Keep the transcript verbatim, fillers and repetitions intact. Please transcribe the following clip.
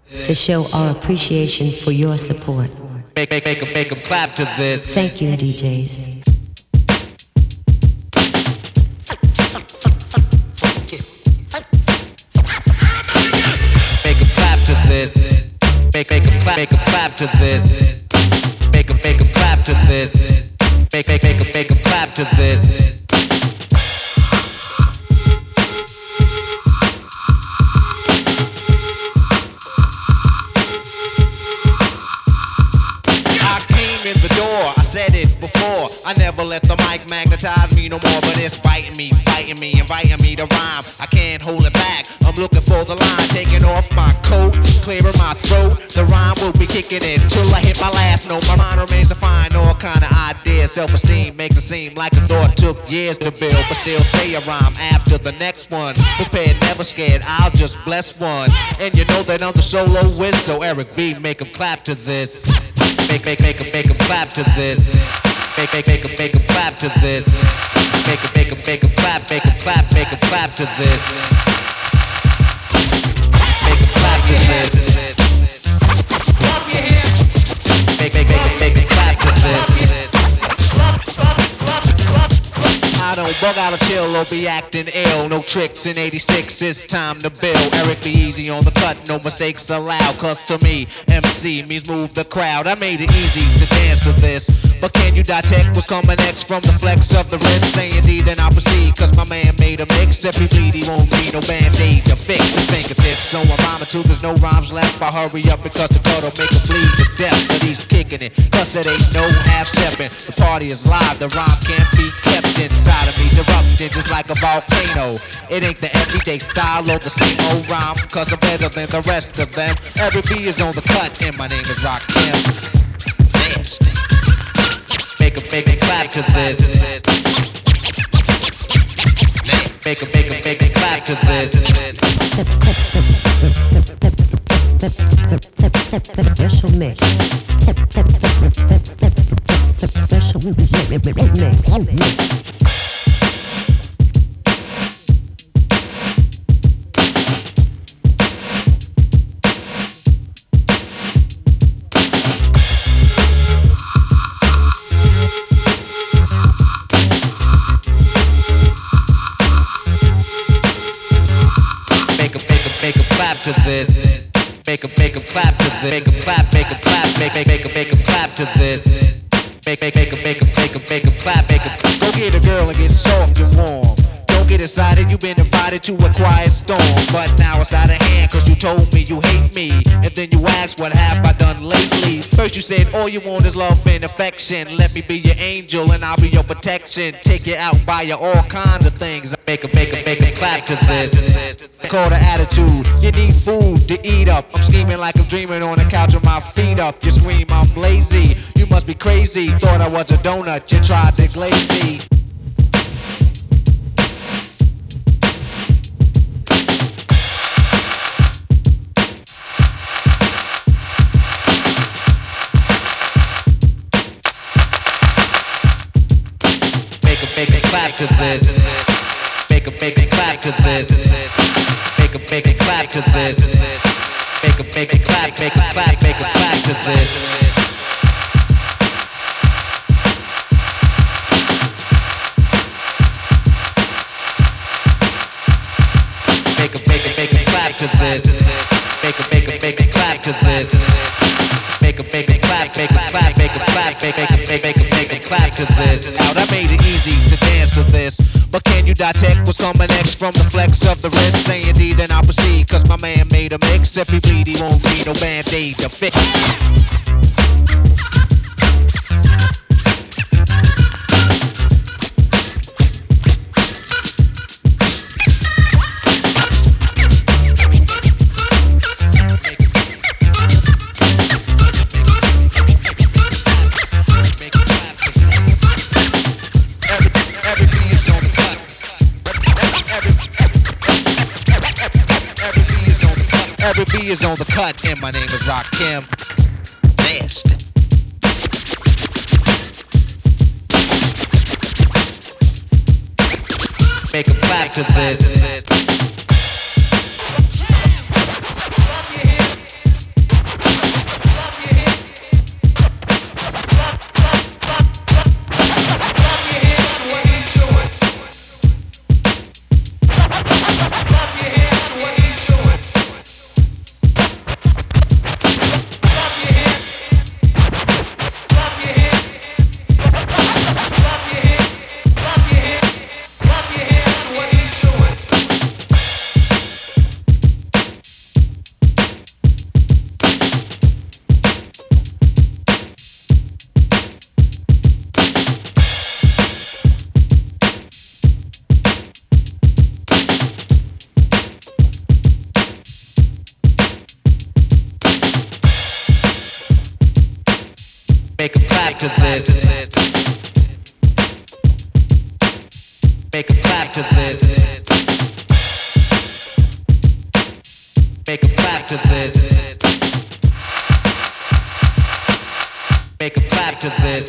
to show our appreciation for your support. Make, make, make 'em, make 'em clap to this. Thank you, D Js. Make 'em clap to this. Make, make 'em clap, make 'em clap to this. Make 'em, make 'em clap to this. Make, make, make 'em, make 'em clap to this. Said it before, I never let the mic magnetize me no more, but it's biting me, fighting me, inviting me to rhyme. I can't hold it back, I'm looking for the line, taking off my coat, clearing my throat. The rhyme will be kicking in till I hit my last note. My mind remains to find all kind of ideas. Self-esteem makes it seem like a thought took years to build, but still say a rhyme after the next one. Prepared, never scared, I'll just bless one. And you know that I'm the soloist, so Eric B, make 'em clap to this. Make, make, make 'em, make 'em clap to this. Make, make, make 'em, make 'em clap to this. Make 'em, make 'em, make 'em clap, make 'em clap, make 'em clap to this. Make 'em clap to this. Make, make, make 'em, make 'em clap to this. I don't bug out or chill or be acting ill. No tricks in eighty-six, it's time to build. Eric B easy on the cut, no mistakes allowed. Cause to me, M C means move the crowd. I made it easy to dance to this. But can you detect what's coming next from the flex of the wrist? Saying D, then I'll proceed, cause my man made a mix. If he bleed, he won't need no band-aid to fix his fingertips. So I'm rhyming till there's no rhymes left. I hurry up because the cut'll make him bleed to death. But he's kicking it, cause it ain't no half-stepping. The party is live, the rhyme can't be kept inside of me. Erupting just like a volcano. It ain't the everyday style or the same old rhyme, cause I'm better than the rest of them. Every B is on the cut, and my name is Rakim. Nasty. Make 'em, make 'em clap to this. Make 'em, make 'em, make 'em clap to this. Special mix. Special mix. To this, make 'em, make 'em clap to this. Make 'em clap, make 'em clap, make, make, make 'em, make 'em clap to this. Make, make, make 'em, make 'em, make 'em, make 'em clap, make 'em. Go get a girl and get soft and warm. Don't get excited, you've been invited to a quiet storm. But now it's out of hand, cause you told me you hate me. And then you asked, what have I done lately? First you said, all you want is love and affection. Let me be your angel and I'll be your protection. Take you out, buy you all kinds of things. Make 'em, make 'em, make 'em clap to this. Call the attitude, you need food to eat up. I'm scheming like I'm dreaming on the couch with my feet up. You scream, I'm lazy, you must be crazy. Thought I was a donut, you tried to glaze me. Make 'em, make 'em clap to this. Make 'em, make 'em clap to this. Make 'em, make 'em clap to this. Make 'em, make 'em clap, make 'em clap, make 'em clap to this. Make 'em, make 'em, make 'em clap to this. Make 'em, make 'em, make 'em clap to this. Make 'em, make 'em clap, make 'em clap, make 'em clap, make 'em, make 'em, make 'em, make 'em clap to this. Out, I made it easy to dance to this. But can you detect what's coming next from the flex of the wrist? Saying D, then I'll proceed, cause my man made a mix. If he bleed, he won't need no band-aid to fix. Every B is on the cut, and my name is Rakim. Nasty. Make 'em clap to this. to this. Make 'em clap to this. Make 'em clap to this. Make 'em clap to this.